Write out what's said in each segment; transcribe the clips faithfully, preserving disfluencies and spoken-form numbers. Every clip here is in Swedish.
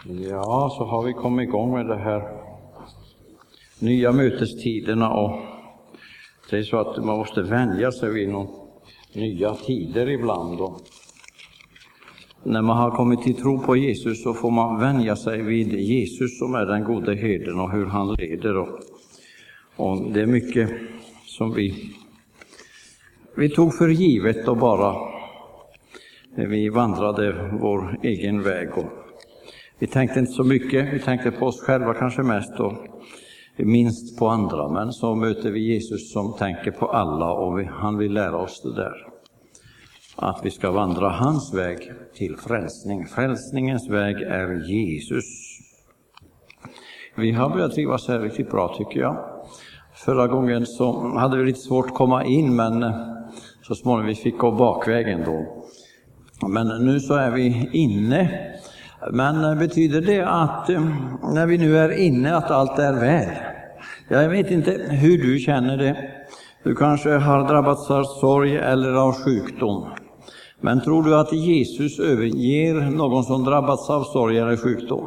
Ja, så har vi kommit igång med det här nya mötestiderna, och det är så att man måste vänja sig vid någon nya tider ibland. Och när man har kommit till tro på Jesus så får man vänja sig vid Jesus som är den gode herden och hur han leder. Och, och det är mycket som vi, vi tog för givet och bara vi vandrade vår egen väg. Och vi tänkte inte så mycket, vi tänkte på oss själva kanske mest och minst på andra. Men så möter vi Jesus som tänker på alla, och vi, han vill lära oss det där. Att vi ska vandra hans väg till frälsning. Frälsningens väg är Jesus. Vi har börjat trivas här riktigt bra, tycker jag. Förra gången så hade vi lite svårt att komma in, men så småningom vi fick gå bakvägen då. Men nu så är vi inne. Men betyder det att när vi nu är inne att allt är väl? Jag vet inte hur du känner det. Du kanske har drabbats av sorg eller av sjukdom. Men tror du att Jesus överger någon som drabbats av sorg eller sjukdom?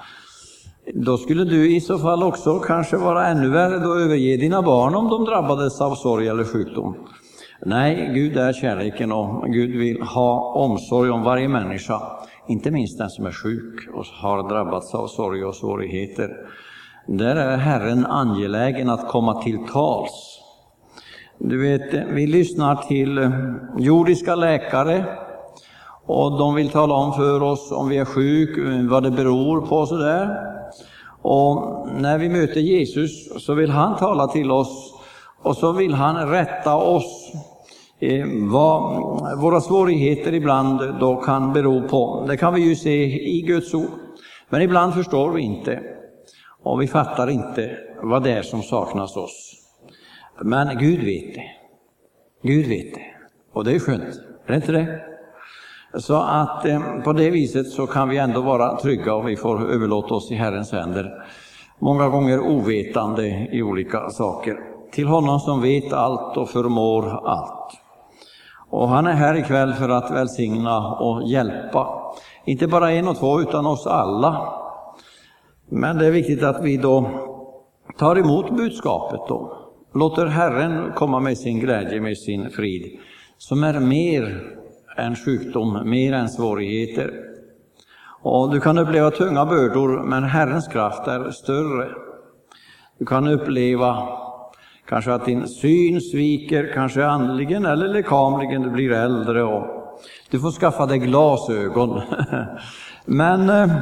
Då skulle du i så fall också kanske vara ännu värre, då överge dina barn om de drabbades av sorg eller sjukdom. Nej, Gud är kärleken, och Gud vill ha omsorg om varje människa. Inte minst den som är sjuk och har drabbats av sorg och svårigheter. Där är Herren angelägen att komma till tals. Du vet, vi lyssnar till jordiska läkare, och de vill tala om för oss om vi är sjuk, vad det beror på och sådär. Och när vi möter Jesus så vill han tala till oss, och så vill han rätta oss. Eh, vad våra svårigheter ibland då kan bero på. Det kan vi ju se i Guds ord. Men ibland förstår vi inte. Och vi fattar inte vad det är som saknas oss. Men Gud vet det. Gud vet det. Och det är skönt. Är det inte det? Så att eh, på det viset så kan vi ändå vara trygga, och vi får överlåta oss i Herrens händer. Många gånger ovetande i olika saker. Till honom som vet allt och förmår allt. Och han är här ikväll för att välsigna och hjälpa. Inte bara en och två utan oss alla. Men det är viktigt att vi då tar emot budskapet då. Låter Herren komma med sin glädje, med sin frid. Som är mer än sjukdom, mer än svårigheter. Och du kan uppleva tunga bördor, men Herrens kraft är större. Du kan uppleva kanske att din syn sviker, kanske andligen eller lekamligen, du blir äldre och du får skaffa dig glasögon. Men eh,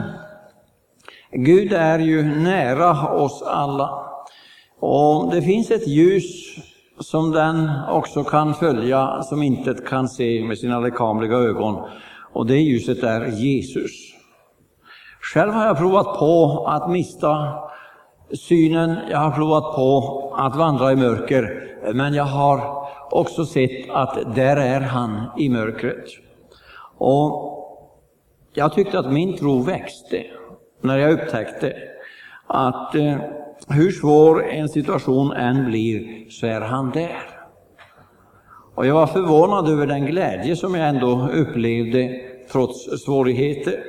Gud är ju nära oss alla. Och det finns ett ljus som den också kan följa, som inte kan se med sina lekamliga ögon. Och det ljuset är Jesus. Själv har jag provat på att mista synen, jag har provat på att vandra i mörker, men jag har också sett att där är han i mörkret. Och jag tyckte att min tro växte när jag upptäckte att eh, hur svår en situation än blir så är han där. Och jag var förvånad över den glädje som jag ändå upplevde trots svårigheter.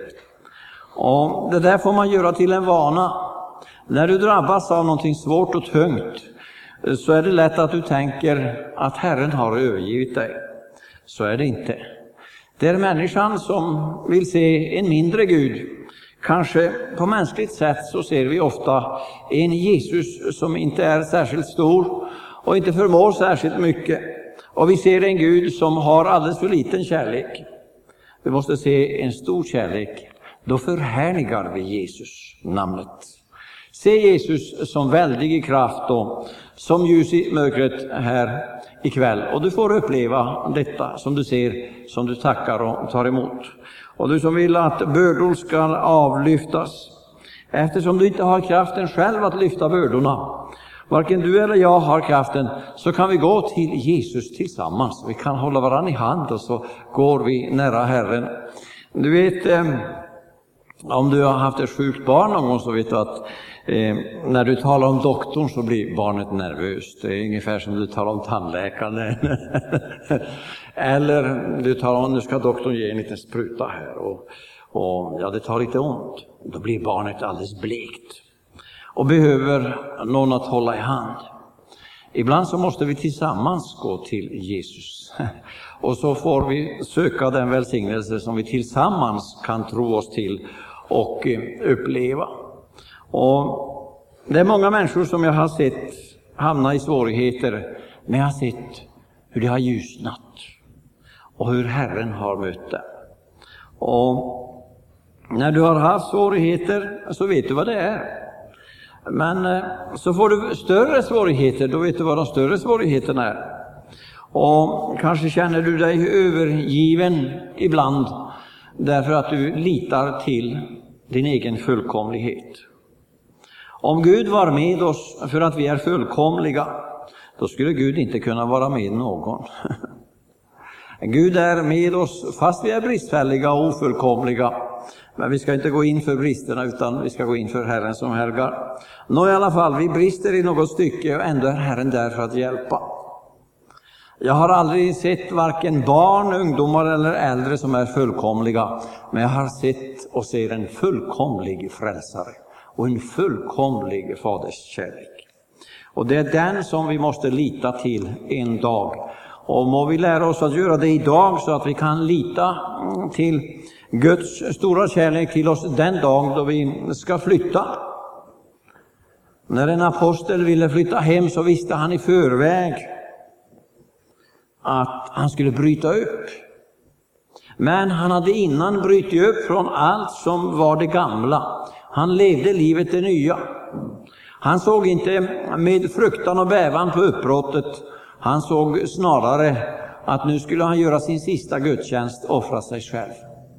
Och det där får man göra till en vana. När du drabbas av någonting svårt och tungt så är det lätt att du tänker att Herren har övergivit dig. Så är det inte. Det är människan som vill se en mindre Gud. Kanske på mänskligt sätt så ser vi ofta en Jesus som inte är särskilt stor och inte förmår särskilt mycket. Och vi ser en Gud som har alldeles för liten kärlek. Vi måste se en stor kärlek. Då förhärligar vi Jesus, namnet. Se Jesus som väldig i kraft och som ljus i mörkret här ikväll. Och du får uppleva detta som du ser, som du tackar och tar emot. Och du som vill att bördor ska avlyftas, eftersom du inte har kraften själv att lyfta bördorna, varken du eller jag har kraften, så kan vi gå till Jesus tillsammans. Vi kan hålla varandra i hand och så går vi nära Herren. Du vet, eh, om du har haft ett sjukt barn någon gång så vet du att eh, när du talar om doktorn så blir barnet nervöst. Det är ungefär som du talar om tandläkaren. Eller du talar om, nu ska doktorn ge en liten spruta här. Och, och ja, det tar lite ont. Då blir barnet alldeles blekt och behöver någon att hålla i hand. Ibland så måste vi tillsammans gå till Jesus. Och så får vi söka den välsignelse som vi tillsammans kan tro oss till och uppleva. Och det är många människor som jag har sett hamna i svårigheter, men jag har sett hur det har ljusnat och hur Herren har mött dem. Och när du har haft svårigheter så vet du vad det är. Men så får du större svårigheter, då vet du vad de större svårigheterna är. Och kanske känner du dig övergiven ibland därför att du litar till din egen fullkomlighet. Om Gud var med oss för att vi är fullkomliga, då skulle Gud inte kunna vara med någon. Gud är med oss fast vi är bristfälliga och ofullkomliga. Men vi ska inte gå in för bristerna, utan vi ska gå in för Herren som helgar. Nå i alla fall, vi brister i något stycke och ändå är Herren där för att hjälpa. Jag har aldrig sett varken barn, ungdomar eller äldre som är fullkomliga. Men jag har sett och ser en fullkomlig frälsare och en fullkomlig faderskärlek. Och det är den som vi måste lita till en dag. Och må vi lära oss att göra det idag så att vi kan lita till Guds stora kärlek till oss den dag då vi ska flytta. När en apostel ville flytta hem så visste han i förväg att han skulle bryta upp. Men han hade innan brytit upp från allt som var det gamla. Han levde livet det nya. Han såg inte med fruktan och bävan på uppbrottet. Han såg snarare att nu skulle han göra sin sista gudstjänst, offra sig själv.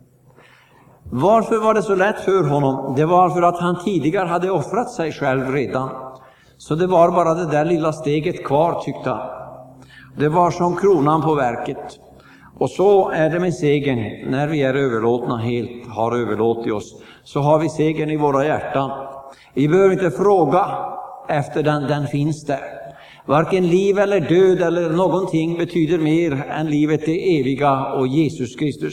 Varför var det så lätt för honom? Det var för att han tidigare hade offrat sig själv redan. Så det var bara det där lilla steget kvar, tyckte han. Det var som kronan på verket. Och så är det med segern. När vi är överlåtna helt, har överlåtit oss, så har vi segern i våra hjärtan. Vi behöver inte fråga efter den, den finns där. Varken liv eller död eller någonting betyder mer än livet det eviga och Jesus Kristus.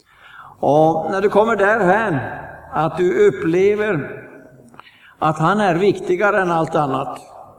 Och när du kommer därhän att du upplever att han är viktigare än allt annat,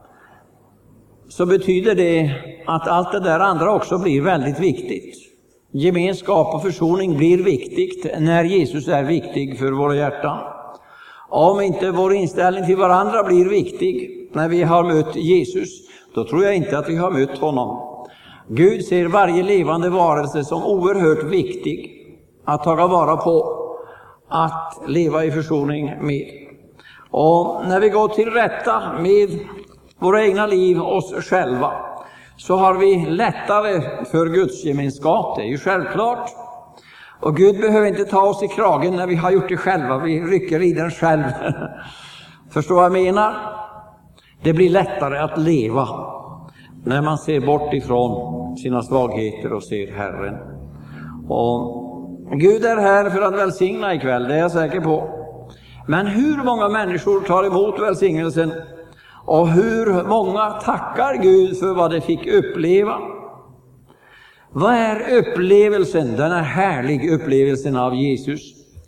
så betyder det att allt det där andra också blir väldigt viktigt. Gemenskap och försoning blir viktigt när Jesus är viktig för våra hjärtan. Om inte vår inställning till varandra blir viktig när vi har mött Jesus, då tror jag inte att vi har mött honom. Gud ser varje levande varelse som oerhört viktig att ta vara på, att leva i försoning med. Och när vi går till rätta med våra egna liv, oss själva, så har vi lättare för Guds gemenskap. Det är ju självklart. Och Gud behöver inte ta oss i kragen när vi har gjort det själva. Vi rycker i den själv. Förstår vad jag menar? Det blir lättare att leva när man ser bort ifrån sina svagheter och ser Herren. Och Gud är här för att välsigna ikväll, det är jag säker på. Men hur många människor tar emot välsignelsen? Och hur många tackar Gud för vad de fick uppleva? Vad är upplevelsen, den här härliga upplevelsen av Jesus?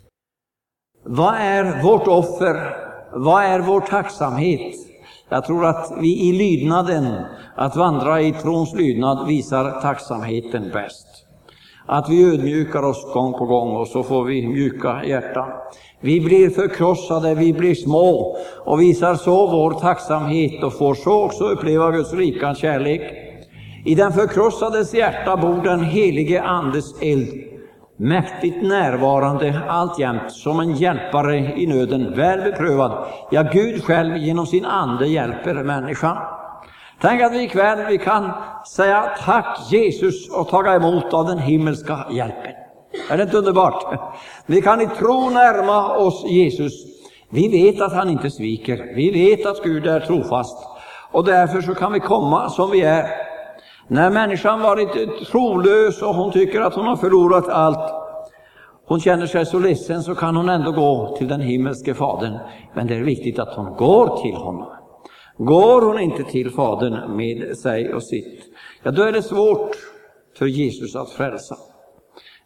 Vad är vårt offer? Vad är vår tacksamhet? Jag tror att vi i lydnaden, att vandra i trons lydnad, visar tacksamheten bäst. Att vi ödmjukar oss gång på gång, och så får vi mjuka hjärtan. Vi blir förkrossade, vi blir små och visar så vår tacksamhet och får så också uppleva Guds rika kärlek. I den förkrossades hjärta bor den helige Andes eld, mäktigt närvarande alltjämt som en hjälpare i nöden, väl beprövad. Ja, Gud själv genom sin ande hjälper människan. Tänk att vi ikväll vi kan säga tack Jesus och ta emot av den himmelska hjälpen. Är det inte underbart? Vi kan i tro närma oss Jesus. Vi vet att han inte sviker. Vi vet att Gud är trofast. Och därför så kan vi komma som vi är. När människan varit trolös och hon tycker att hon har förlorat allt, hon känner sig så ledsen, så kan hon ändå gå till den himmelske fadern. Men det är viktigt att hon går till honom. Går hon inte till fadern med sig och sitt, ja, då är det svårt för Jesus att frälsa.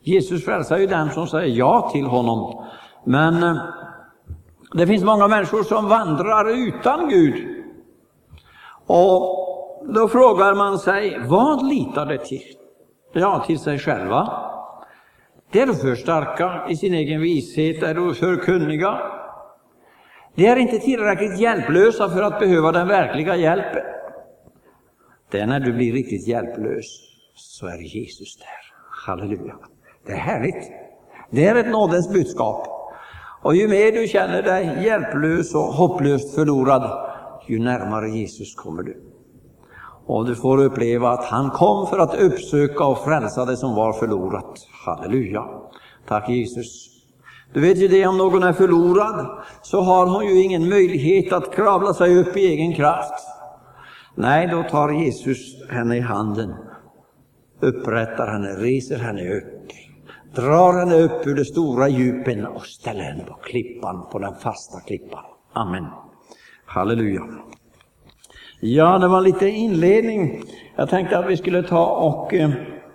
Jesus frälsar ju den som säger ja till honom. Men eh, det finns många människor som vandrar utan Gud. Och då frågar man sig, vad litar det till? Ja, till sig själva. Det är för starka i sin egen vishet, är de för kunniga. De är inte tillräckligt hjälplösa för att behöva den verkliga hjälpen. Det är när du blir riktigt hjälplös så är Jesus där. Halleluja. Det är härligt. Det är ett nådens budskap. Och ju mer du känner dig hjälplös och hopplöst förlorad, ju närmare Jesus kommer du. Och du får uppleva att han kom för att uppsöka och frälsa det som var förlorat. Halleluja. Tack Jesus. Du vet ju det, om någon är förlorad så har hon ju ingen möjlighet att kravla sig upp i egen kraft. Nej, då tar Jesus henne i handen, upprättar henne, reser henne upp, drar henne upp ur de stora djupen och ställer henne på klippan, på den fasta klippan. Amen. Halleluja. Ja, det var lite inledning. Jag tänkte att vi skulle ta och eh,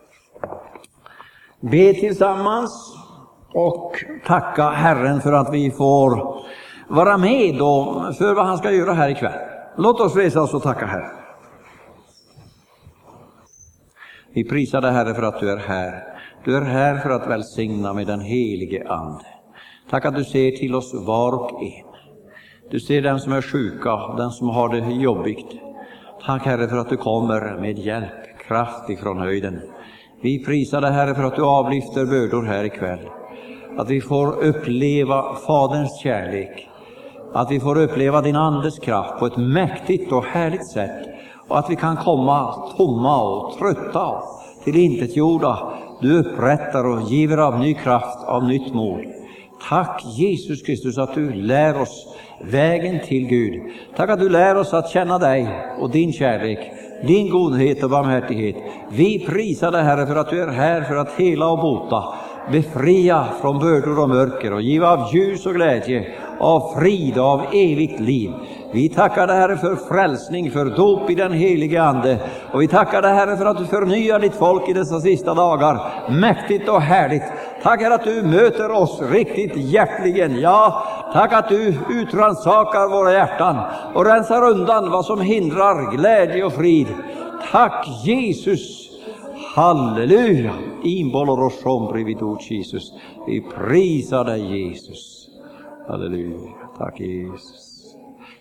be tillsammans och tacka Herren för att vi får vara med och för vad han ska göra här ikväll. Låt oss resa oss och tacka Herren. Vi prisar dig, Herre, för att du är här. Du är här för att välsigna med den helige ande. Tack att du ser till oss var och en. Du ser den som är sjuka, den som har det jobbigt. Tack, Herre, för att du kommer med hjälp, kraft ifrån höjden. Vi prisar dig, Herre, för att du avlyfter bördor här ikväll. Att vi får uppleva Faderns kärlek. Att vi får uppleva din andes kraft på ett mäktigt och härligt sätt. Och att vi kan komma tomma och trötta och tillintetgjorda. Du upprättar och giver av ny kraft, av nytt mod. Tack Jesus Kristus att du lär oss vägen till Gud. Tack att du lär oss att känna dig och din kärlek, din godhet och barmhärtighet. Vi prisar dig, Herre, för att du är här för att hela och bota, befria från bördor och mörker och giva av ljus och glädje, av frid och av evigt liv. Vi tackar dig, Herre, för frälsning, för dop i den helige ande. Och vi tackar dig, Herre, för att du förnyar ditt folk i dessa sista dagar. Mäktigt och härligt. Tack, Herre, att du möter oss riktigt hjärtligen. Ja, tack att du utransakar våra hjärtan och rensar undan vad som hindrar glädje och frid. Tack Jesus. Halleluja. Inbolor och sombri vid ord Jesus. Vi prisar dig Jesus. Halleluja. Tack Jesus.